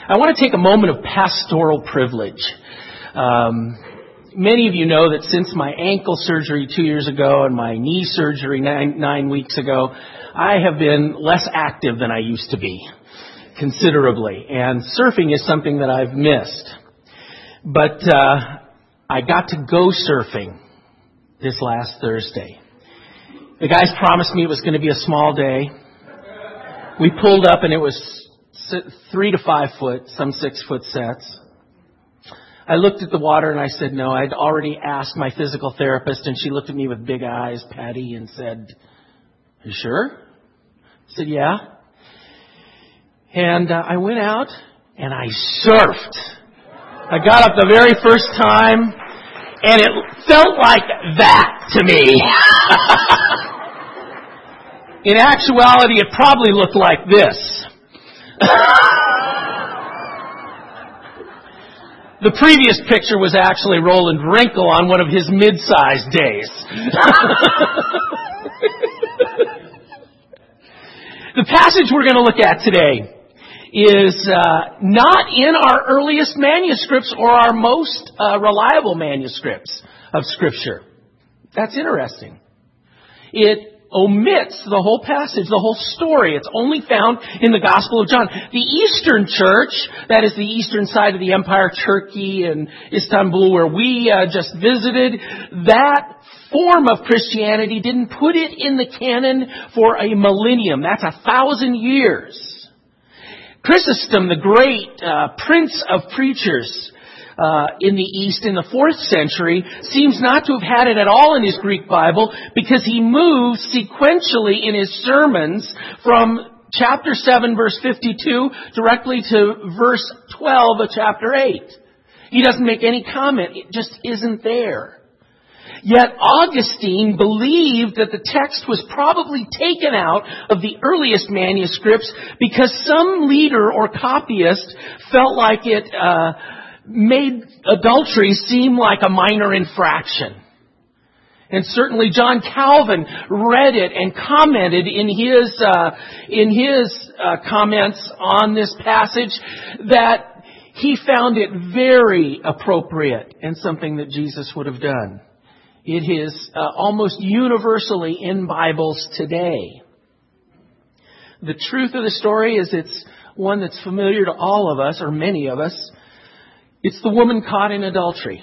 I want to take a moment of pastoral privilege. Many of you know that since my ankle surgery 2 years ago and my knee surgery nine weeks ago, I have been less active than I used to be, considerably. And surfing is something that I've missed. But I got to go surfing this last Thursday. The guys promised me it was going to be a small day. We pulled up and it was 3 to 5 foot, some 6 foot sets. I looked at the water and I said no. I'd already asked my physical therapist and she looked at me with big eyes, Patty, and said, "You sure?" I said, "Yeah." And I went out and I surfed. I got up the very first time and it felt like that to me. In actuality, it probably looked like this. The previous picture was actually Roland Wrinkle on one of his mid-sized days. The passage we're going to look at today is not in our earliest manuscripts or our most reliable manuscripts of Scripture. That's interesting. It omits the whole passage, the whole story. It's only found in the Gospel of John. The Eastern Church, that is the eastern side of the empire, Turkey and Istanbul, where we just visited, that form of Christianity didn't put it in the canon for a millennium. That's 1,000 years. Chrysostom, the great prince of preachers in the East in the 4th century, seems not to have had it at all in his Greek Bible because he moves sequentially in his sermons from chapter 7, verse 52, directly to verse 12 of chapter 8. He doesn't make any comment. It just isn't there. Yet Augustine believed that the text was probably taken out of the earliest manuscripts because some leader or copyist felt like it made adultery seem like a minor infraction. And certainly John Calvin read it and commented in his comments on this passage that he found it very appropriate and something that Jesus would have done. It is almost universally in Bibles today. The truth of the story is it's one that's familiar to all of us, or many of us. It's the woman caught in adultery.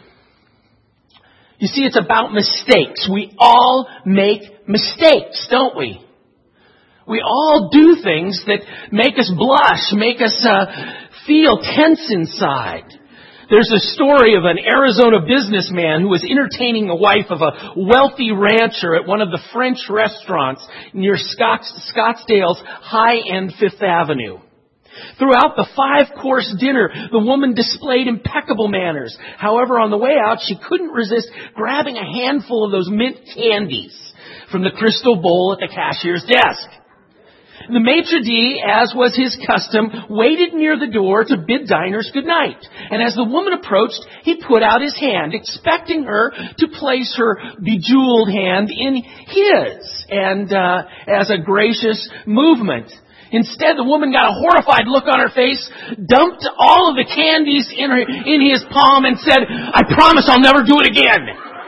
You see, it's about mistakes. We all make mistakes, don't we? We all do things that make us blush, make us feel tense inside. There's a story of an Arizona businessman who was entertaining the wife of a wealthy rancher at one of the French restaurants near Scottsdale's high-end Fifth Avenue. Throughout the 5-course dinner, the woman displayed impeccable manners. However, on the way out, she couldn't resist grabbing a handful of those mint candies from the crystal bowl at the cashier's desk. The maitre d', as was his custom, waited near the door to bid diners good night. And as the woman approached, he put out his hand, expecting her to place her bejeweled hand in his, and as a gracious movement. Instead, the woman got a horrified look on her face, dumped all of the candies in his palm, and said, "I promise I'll never do it again."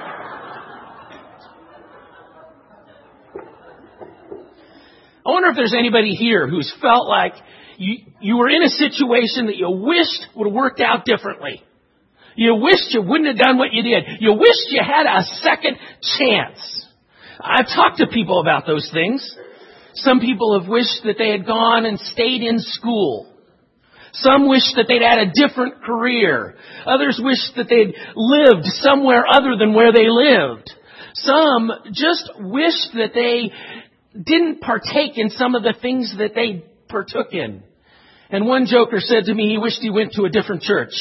I wonder if there's anybody here who's felt like you were in a situation that you wished would have worked out differently. You wished you wouldn't have done what you did. You wished you had a second chance. I've talked to people about those things. Some people have wished that they had gone and stayed in school. Some wish that they'd had a different career. Others wish that they'd lived somewhere other than where they lived. Some just wish that they didn't partake in some of the things that they partook in. And one joker said to me he wished he went to a different church.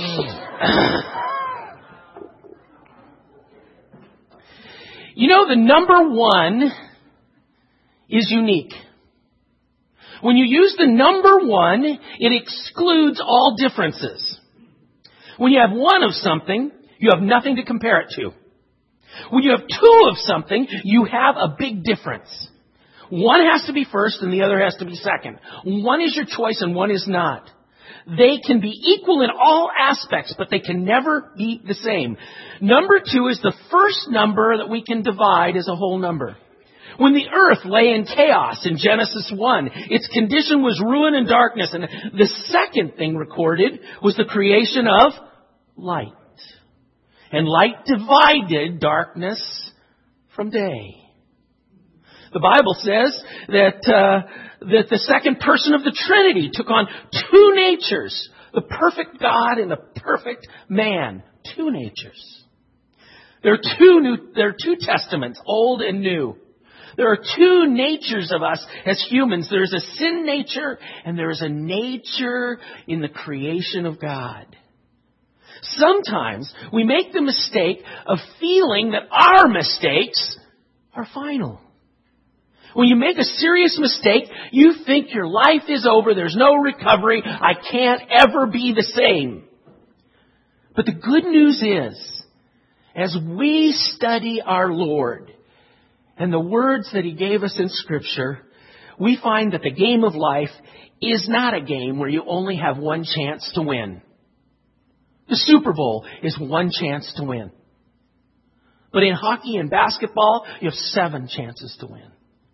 You know, the number 1 is unique. When you use the number 1, it excludes all differences. When you have 1 of something, you have nothing to compare it to. When you have 2 of something, you have a big difference. One has to be first and the other has to be second. One is your choice and one is not. They can be equal in all aspects, but they can never be the same. Number 2 is the first number that we can divide as a whole number. When the earth lay in chaos in Genesis 1, its condition was ruin and darkness. And the second thing recorded was the creation of light. And light divided darkness from day. The Bible says that the second person of the Trinity took on 2 natures. The perfect God and the perfect man. 2 natures. There are 2 testaments, Old and New. There are 2 natures of us as humans. There's a sin nature and there is a nature in the creation of God. Sometimes we make the mistake of feeling that our mistakes are final. When you make a serious mistake, you think your life is over, there's no recovery, I can't ever be the same. But the good news is, as we study our Lord and the words that He gave us in Scripture, we find that the game of life is not a game where you only have one chance to win. The Super Bowl is one chance to win. But in hockey and basketball, you have 7 chances to win.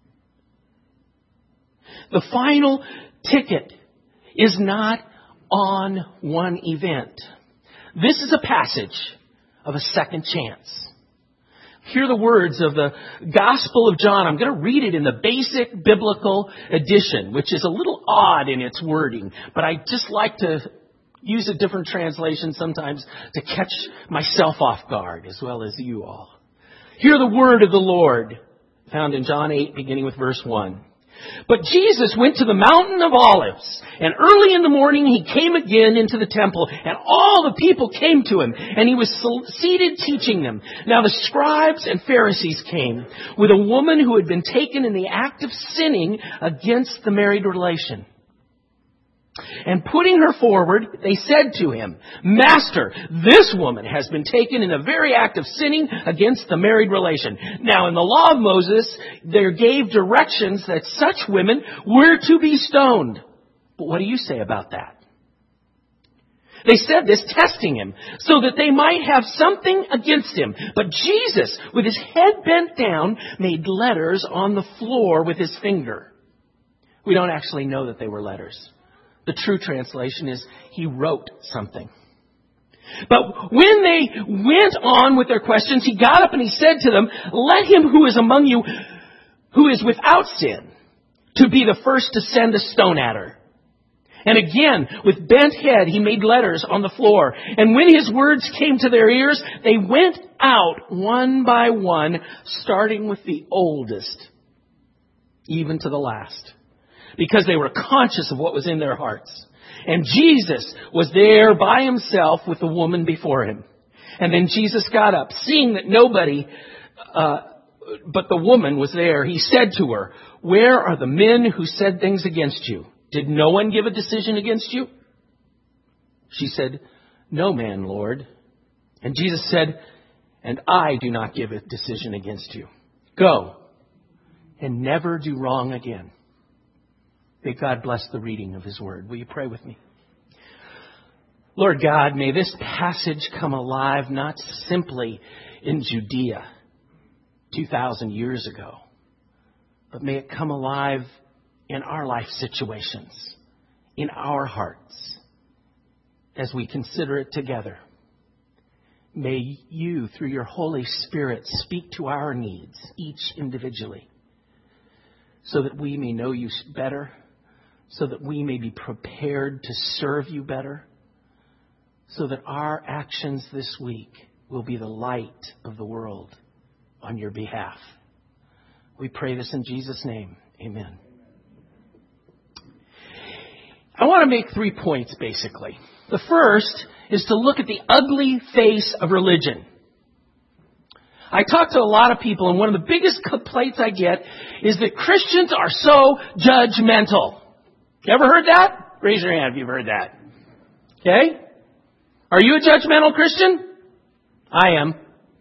The final ticket is not on one event. This is a passage of a second chance. Hear the words of the Gospel of John. I'm going to read it in the basic biblical edition, which is a little odd in its wording, but I just like to use a different translation sometimes to catch myself off guard as well as you all. Hear the word of the Lord, found in John 8, beginning with verse 1. But Jesus went to the mountain of Olives, and early in the morning He came again into the temple, and all the people came to Him, and He was seated teaching them. Now the scribes and Pharisees came with a woman who had been taken in the act of sinning against the married relation. And putting her forward, they said to Him, Master, this woman has been taken in the very act of sinning against the married relation. Now, in the law of Moses, there gave directions that such women were to be stoned. But what do you say about that? They said this, testing Him, so that they might have something against Him. But Jesus, with His head bent down, made letters on the floor with His finger. We don't actually know that they were letters. The true translation is He wrote something. But when they went on with their questions, He got up and He said to them, Let him who is among you, who is without sin, to be the first to send a stone at her. And again, with bent head, He made letters on the floor. And when His words came to their ears, they went out one by one, starting with the oldest, even to the last. Because they were conscious of what was in their hearts. And Jesus was there by Himself with the woman before Him. And then Jesus got up, seeing that nobody but the woman was there. He said to her, Where are the men who said things against you? Did no one give a decision against you? She said, No man, Lord. And Jesus said, And I do not give a decision against you. Go and never do wrong again. May God bless the reading of His word. Will you pray with me? Lord God, may this passage come alive not simply in Judea 2,000 years ago, but may it come alive in our life situations, in our hearts, as we consider it together. May You, through Your Holy Spirit, speak to our needs, each individually, so that we may know You better, so that we may be prepared to serve You better, so that our actions this week will be the light of the world on Your behalf. We pray this in Jesus' name. Amen. I want to make 3 points, basically. The first is to look at the ugly face of religion. I talk to a lot of people, and one of the biggest complaints I get is that Christians are so judgmental. You ever heard that? Raise your hand if you've heard that. Okay? Are you a judgmental Christian? I am.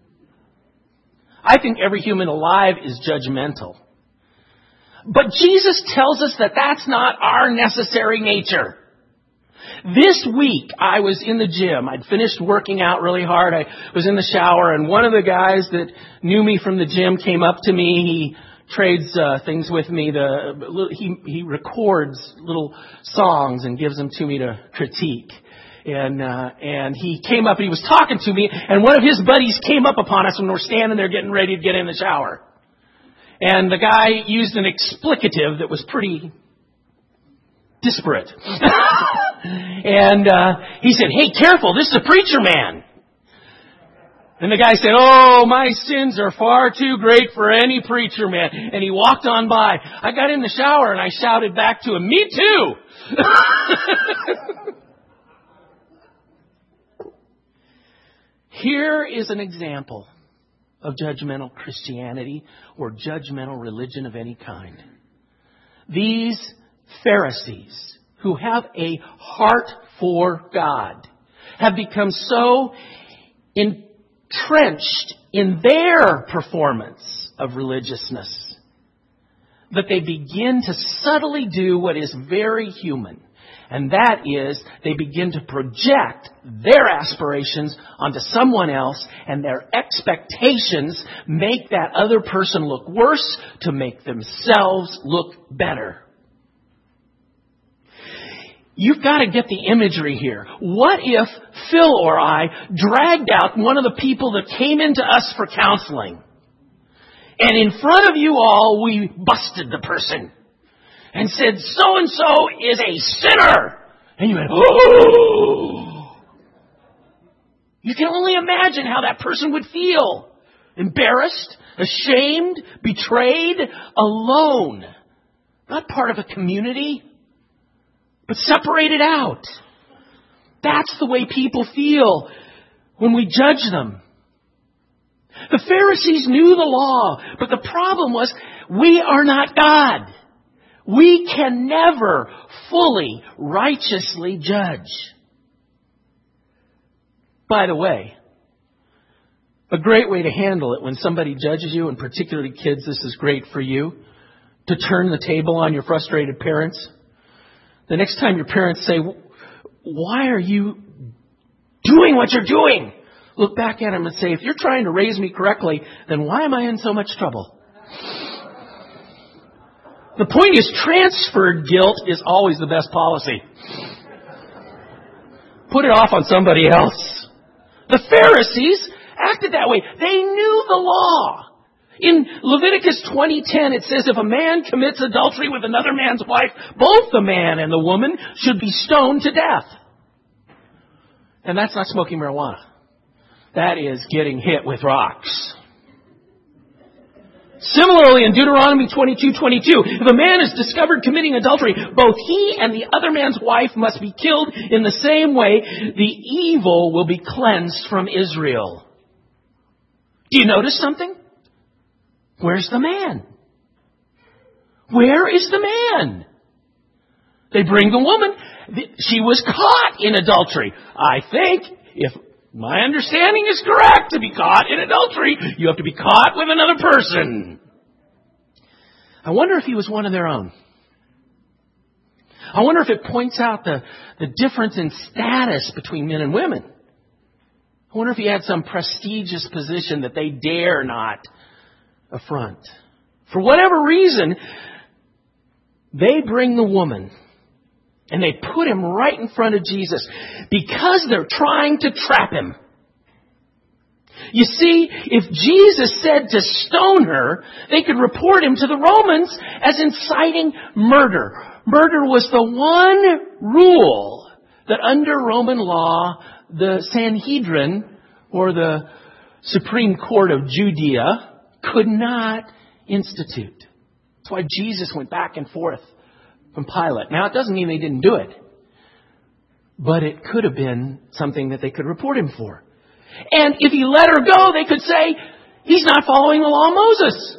I think every human alive is judgmental. But Jesus tells us that that's not our necessary nature. This week, I was in the gym. I'd finished working out really hard. I was in the shower, and one of the guys that knew me from the gym came up to me. He trades things with me. He records little songs and gives them to me to critique. And he came up and he was talking to me, and one of his buddies came up upon us when we're standing there getting ready to get in the shower. And the guy used an explicative that was pretty disparate. And he said, "Hey, careful, this is a preacher man." And the guy said, "Oh, my sins are far too great for any preacher man." And he walked on by. I got in the shower and I shouted back to him, "Me too." Here is an example of judgmental Christianity or judgmental religion of any kind. These Pharisees, who have a heart for God, have become so entrenched in their performance of religiousness that they begin to subtly do what is very human. And that is, they begin to project their aspirations onto someone else, and their expectations make that other person look worse to make themselves look better. You've got to get the imagery here. What if Phil or I dragged out one of the people that came into us for counseling, and in front of you all, we busted the person and said, "So-and-so is a sinner." And you went, "Oh!" You can only imagine how that person would feel. Embarrassed, ashamed, betrayed, alone. Not part of a community, but separated out. That's the way people feel when we judge them. The Pharisees knew the law, but the problem was, we are not God. We can never fully, righteously judge. By the way, a great way to handle it when somebody judges you, and particularly kids, this is great for you, to turn the table on your frustrated parents. The next time your parents say, "Why are you doing what you're doing?" Look back at them and say, "If you're trying to raise me correctly, then why am I in so much trouble?" The point is, transferred guilt is always the best policy. Put it off on somebody else. The Pharisees acted that way. They knew the law. In Leviticus 20:10, it says, if a man commits adultery with another man's wife, both the man and the woman should be stoned to death. And that's not smoking marijuana. That is getting hit with rocks. Similarly, in Deuteronomy 22:22, if a man is discovered committing adultery, both he and the other man's wife must be killed. In the same way, the evil will be cleansed from Israel. Do you notice something? Where's the man? Where is the man? They bring the woman. She was caught in adultery. I think, if my understanding is correct, to be caught in adultery, you have to be caught with another person. I wonder if he was one of their own. I wonder if it points out the difference in status between men and women. I wonder if he had some prestigious position that they dare not affront. For whatever reason, they bring the woman and they put him right in front of Jesus because they're trying to trap him. You see, if Jesus said to stone her, they could report him to the Romans as inciting murder. Murder was the one rule that under Roman law, the Sanhedrin, or the Supreme Court of Judea, could not institute. That's why Jesus went back and forth from Pilate. Now, it doesn't mean they didn't do it, but it could have been something that they could report him for. And if he let her go, they could say, he's not following the law of Moses.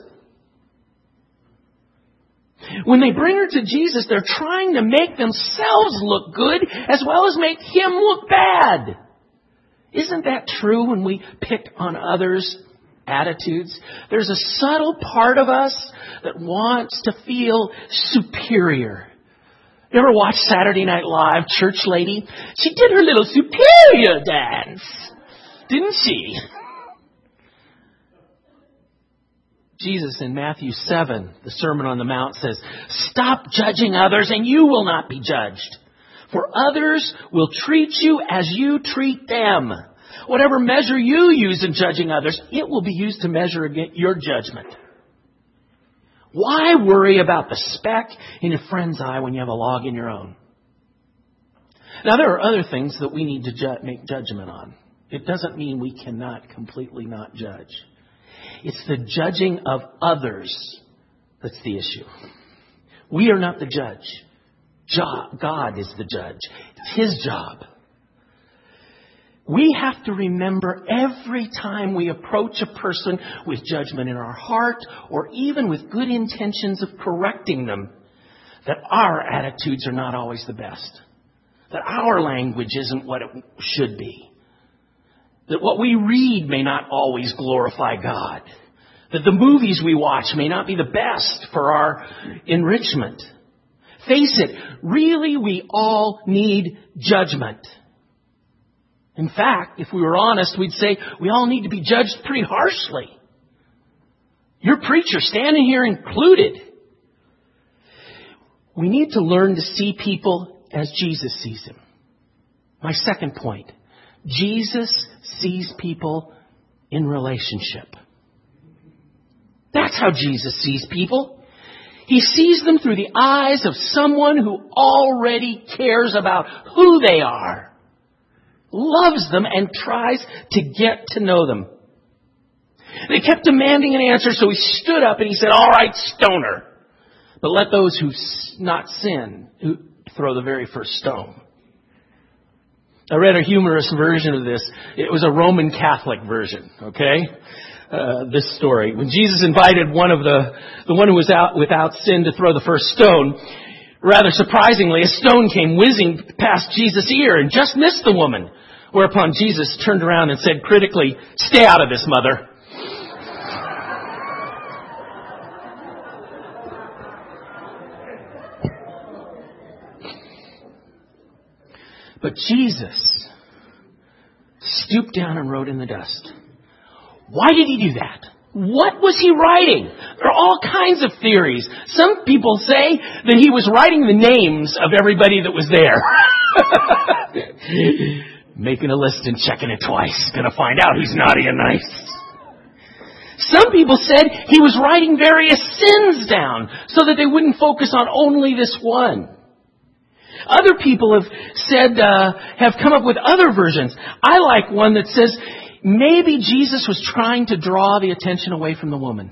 When they bring her to Jesus, they're trying to make themselves look good as well as make him look bad. Isn't that true when we pick on others' attitudes? There's a subtle part of us that wants to feel superior. You ever watch Saturday Night Live, Church Lady? She did her little superior dance, didn't she? Jesus in Matthew 7, the Sermon on the Mount says, "Stop judging others and you will not be judged. For others will treat you as you treat them. Whatever measure you use in judging others, it will be used to measure your judgment." Why worry about the speck in your friend's eye when you have a log in your own? Now, there are other things that we need to make judgment on. It doesn't mean we cannot completely not judge. It's the judging of others that's the issue. We are not the judge. God is the judge. It's His job. We have to remember every time we approach a person with judgment in our heart or even with good intentions of correcting them, that our attitudes are not always the best. That our language isn't what it should be. That what we read may not always glorify God. That the movies we watch may not be the best for our enrichment. Face it, really we all need judgment. In fact, if we were honest, we'd say we all need to be judged pretty harshly. Your preacher standing here included. We need to learn to see people as Jesus sees them. My second point, Jesus sees people in relationship. That's how Jesus sees people. He sees them through the eyes of someone who already cares about who they are, loves them, and tries to get to know them. They kept demanding an answer, so he stood up and he said, "All right, stone her. But let those who not sin who throw the very first stone." I read a humorous version of this. It was a Roman Catholic version, okay? This story. When Jesus invited the one who was out without sin to throw the first stone, rather surprisingly, a stone came whizzing past Jesus' ear and just missed the woman. Whereupon Jesus turned around and said critically, "Stay out of this, mother." But Jesus stooped down and wrote in the dust. Why did he do that? What was he writing? There are all kinds of theories. Some people say that he was writing the names of everybody that was there. Making a list and checking it twice. Gonna find out who's naughty and nice. Some people said he was writing various sins down so that they wouldn't focus on only this one. Other people have come up with other versions. I like one that says maybe Jesus was trying to draw the attention away from the woman.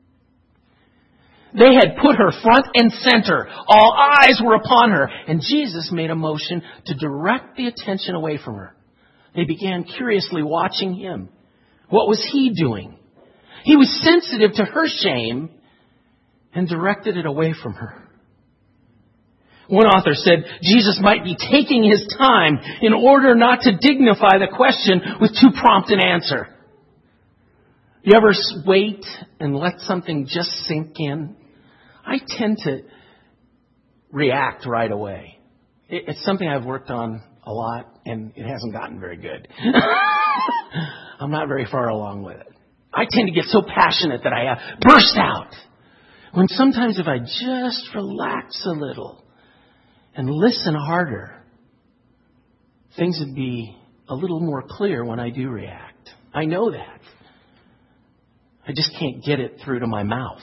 They had put her front and center. All eyes were upon her. And Jesus made a motion to direct the attention away from her. They began curiously watching him. What was he doing? He was sensitive to her shame and directed it away from her. One author said Jesus might be taking his time in order not to dignify the question with too prompt an answer. You ever wait and let something just sink in? I tend to react right away. It's something I've worked on a lot, and it hasn't gotten very good. I'm not very far along with it. I tend to get so passionate that I burst out. When sometimes if I just relax a little and listen harder, things would be a little more clear when I do react. I know that. I just can't get it through to my mouth.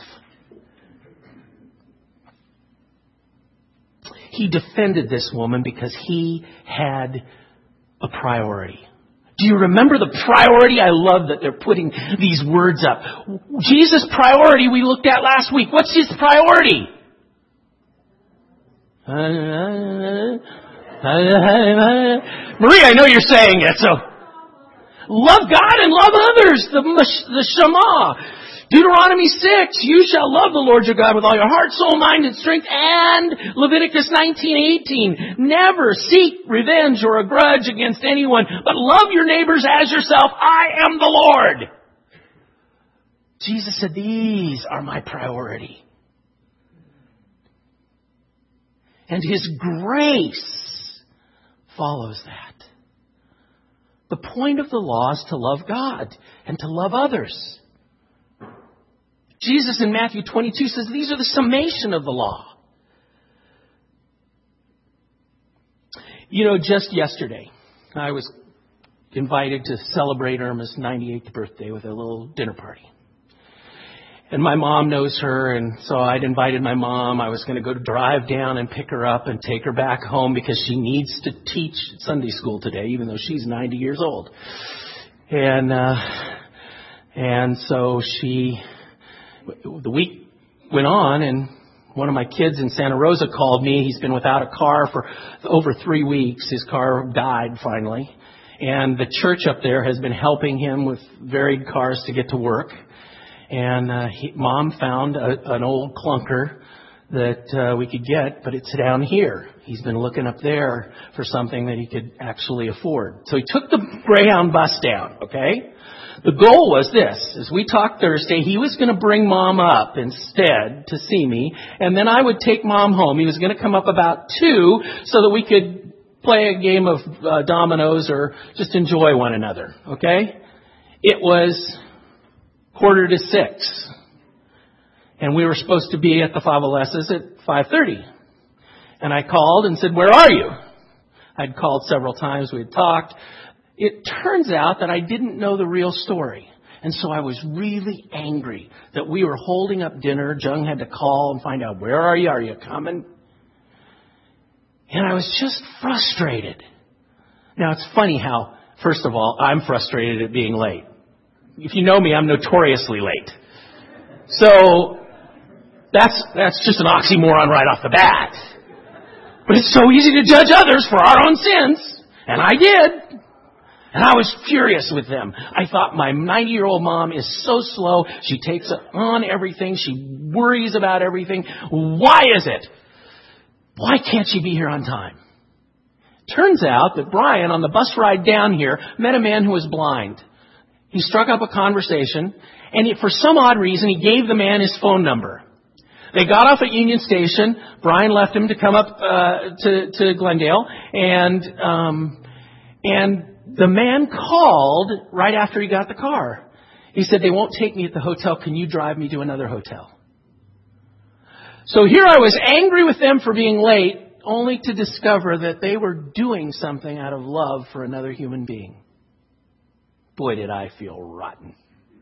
He defended this woman because he had a priority. Do you remember the priority? I love that they're putting these words up. Jesus' priority we looked at last week. What's his priority? Marie, I know you're saying it, so love God and love others. The Shema. Deuteronomy 6, you shall love the Lord your God with all your heart, soul, mind, and strength. And Leviticus 19:18, never seek revenge or a grudge against anyone, but love your neighbors as yourself. I am the Lord. Jesus said, these are my priority. And His grace follows that. The point of the law is to love God and to love others. Jesus in Matthew 22 says these are the summation of the law. You know, just yesterday, I was invited to celebrate Irma's 98th birthday with a little dinner party. And my mom knows her, and so I'd invited my mom. I was going to go drive down and pick her up and take her back home because she needs to teach Sunday school today, even though she's 90 years old. And so the week went on, and one of my kids in Santa Rosa called me. He's been without a car for over 3 weeks. His car died finally. And the church up there has been helping him with varied cars to get to work. And Mom found an old clunker that we could get, but it's down here. He's been looking up there for something that he could actually afford. So he took the Greyhound bus down, okay? The goal was this. As we talked Thursday, he was going to bring Mom up instead to see me, and then I would take Mom home. He was going to come up about 2 so that we could play a game of dominoes or just enjoy one another, okay? It was 5:45, and we were supposed to be at the Favelesses at 5:30. And I called and said, "Where are you?" I'd called several times. We had talked. It turns out that I didn't know the real story. And so I was really angry that we were holding up dinner. Jung had to call and find out, "Where are you? Are you coming?" And I was just frustrated. Now, it's funny how, first of all, I'm frustrated at being late. If you know me, I'm notoriously late. So that's just an oxymoron right off the bat. But it's so easy to judge others for our own sins. And I did. And I was furious with them. I thought my 90-year-old mom is so slow. She takes on everything. She worries about everything. Why is it? Why can't she be here on time? Turns out that Brian, on the bus ride down here, met a man who was blind. He struck up a conversation, and for some odd reason, he gave the man his phone number. They got off at Union Station. Brian left him to come up to Glendale, and the man called right after he got the car. He said, "They won't take me at the hotel. Can you drive me to another hotel?" So here I was angry with them for being late, only to discover that they were doing something out of love for another human being. Boy, did I feel rotten.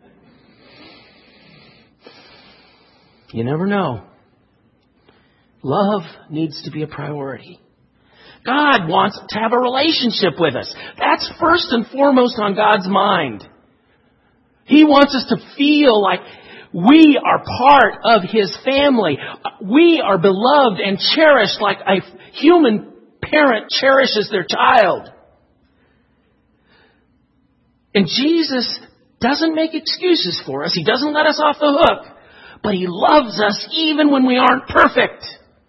You never know. Love needs to be a priority. God wants to have a relationship with us. That's first and foremost on God's mind. He wants us to feel like we are part of His family. We are beloved and cherished like a human parent cherishes their child. And Jesus doesn't make excuses for us. He doesn't let us off the hook. But He loves us even when we aren't perfect.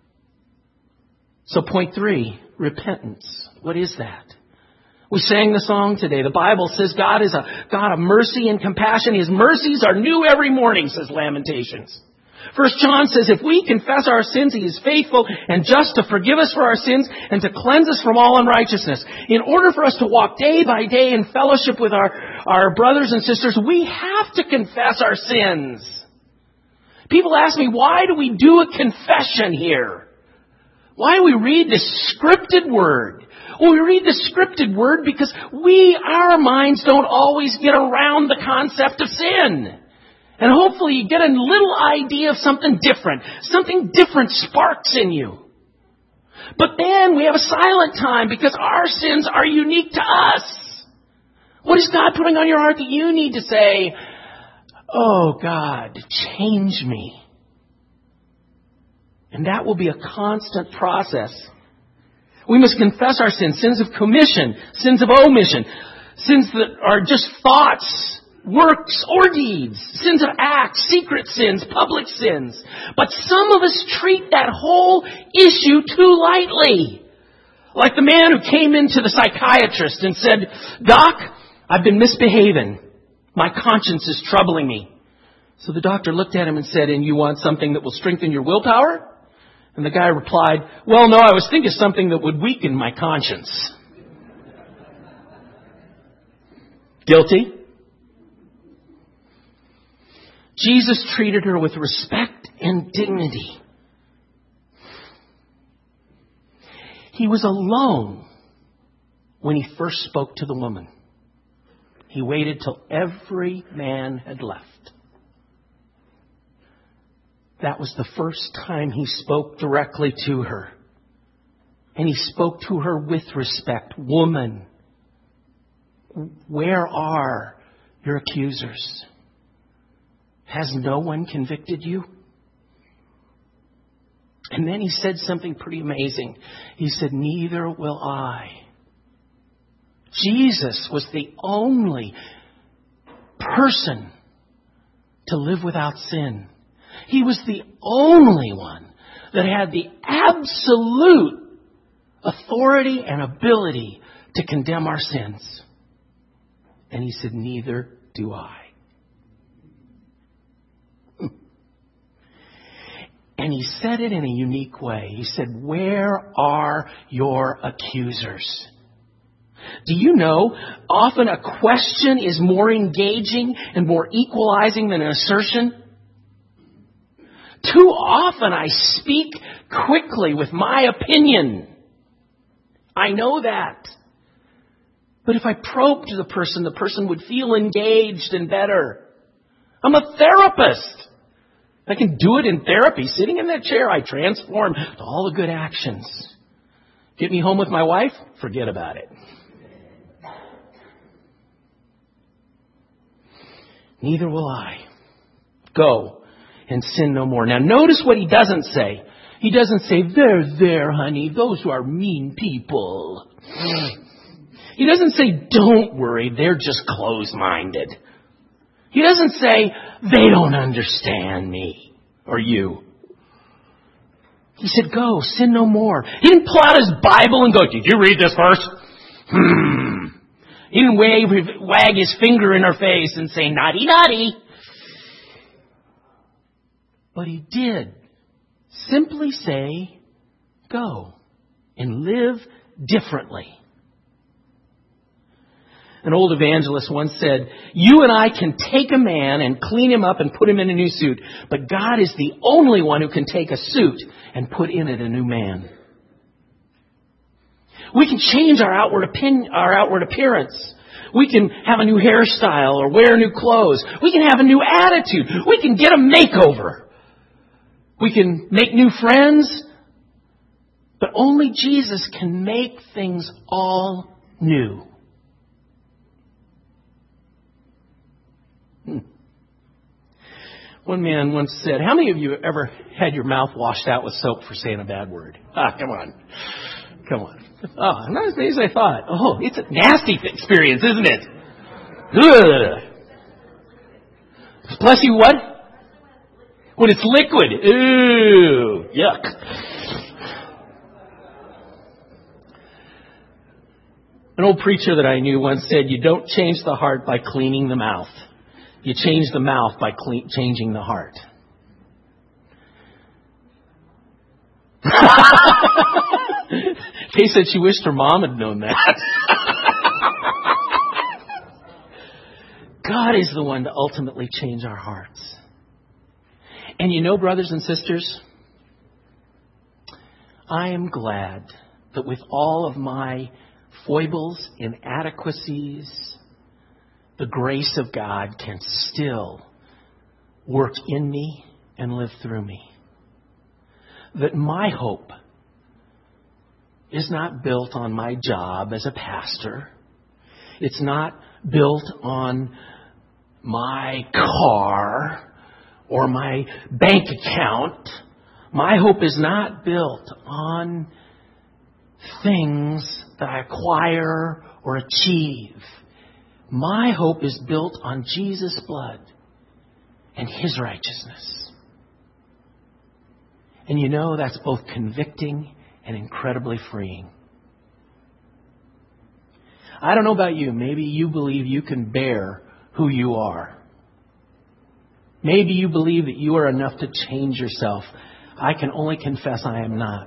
So point 3, repentance. What is that? We sang the song today. The Bible says God is a God of mercy and compassion. His mercies are new every morning, says Lamentations. 1 John says, if we confess our sins, He is faithful and just to forgive us for our sins and to cleanse us from all unrighteousness. In order for us to walk day by day in fellowship with our brothers and sisters, we have to confess our sins. People ask me, why do we do a confession here? Why do we read this scripted word? Well, we read the scripted word because our minds don't always get around the concept of sin. And hopefully you get a little idea of something different. Something different sparks in you. But then we have a silent time because our sins are unique to us. What is God putting on your heart that you need to say, "Oh God, change me"? And that will be a constant process. We must confess our sins. Sins of commission, sins of omission, sins that are just thoughts, works or deeds, sins of acts, secret sins, public sins. But some of us treat that whole issue too lightly. Like the man who came into the psychiatrist and said, "Doc, I've been misbehaving. My conscience is troubling me." So the doctor looked at him and said, "And you want something that will strengthen your willpower?" And the guy replied, well, no, I was thinking something that would weaken my conscience. Guilty? Jesus treated her with respect and dignity. He was alone when he first spoke to the woman. He waited till every man had left. That was the first time he spoke directly to her. And he spoke to her with respect. Woman, where are your accusers? Has no one convicted you? And then he said something pretty amazing. He said, neither will I. Jesus was the only person to live without sin. He was the only one that had the absolute authority and ability to condemn our sins. And he said, neither do I. And he said it in a unique way. He said, where are your accusers? Do you know, often a question is more engaging and more equalizing than an assertion? Too often I speak quickly with my opinion. I know that. But if I probed the person would feel engaged and better. I'm a therapist. I can do it in therapy. Sitting in that chair, I transform to all the good actions. Get me home with my wife? Forget about it. Neither will I. Go and sin no more. Now notice what he doesn't say. He doesn't say, there, honey, those who are mean people. He doesn't say, don't worry, they're just closed-minded. He doesn't say, they don't understand me or you. He said, go, sin no more. He didn't pull out his Bible and go, did you read this verse? He didn't wag his finger in her face and say, naughty, naughty. But he did simply say, go and live differently. An old evangelist once said, you and I can take a man and clean him up and put him in a new suit, but God is the only one who can take a suit and put in it a new man. We can change our outward appearance. We can have a new hairstyle or wear new clothes. We can have a new attitude. We can get a makeover. We can make new friends. But only Jesus can make things all new. One man once said, how many of you ever had your mouth washed out with soap for saying a bad word? Come on. Oh, not as many as I thought. Oh, it's a nasty experience, isn't it? Ugh. Plus you what? When it's liquid. Ooh, yuck. An old preacher that I knew once said, you don't change the heart by cleaning the mouth. You change the mouth by changing the heart. Kay said she wished her mom had known that. God is the one to ultimately change our hearts. And you know, brothers and sisters, I am glad that with all of my foibles, inadequacies, the grace of God can still work in me and live through me. That my hope is not built on my job as a pastor. It's not built on my car or my bank account. My hope is not built on things that I acquire or achieve. My hope is built on Jesus' blood and His righteousness. And you know, that's both convicting and incredibly freeing. I don't know about you. Maybe you believe you can bear who you are. Maybe you believe that you are enough to change yourself. I can only confess I am not.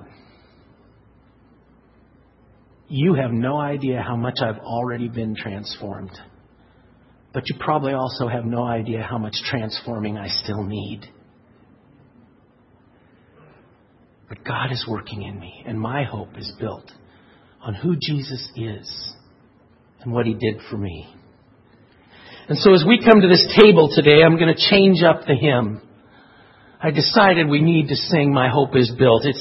You have no idea how much I've already been transformed. But you probably also have no idea how much transforming I still need. But God is working in me, and my hope is built on who Jesus is and what He did for me. And so as we come to this table today, I'm going to change up the hymn. I decided we need to sing My Hope is Built.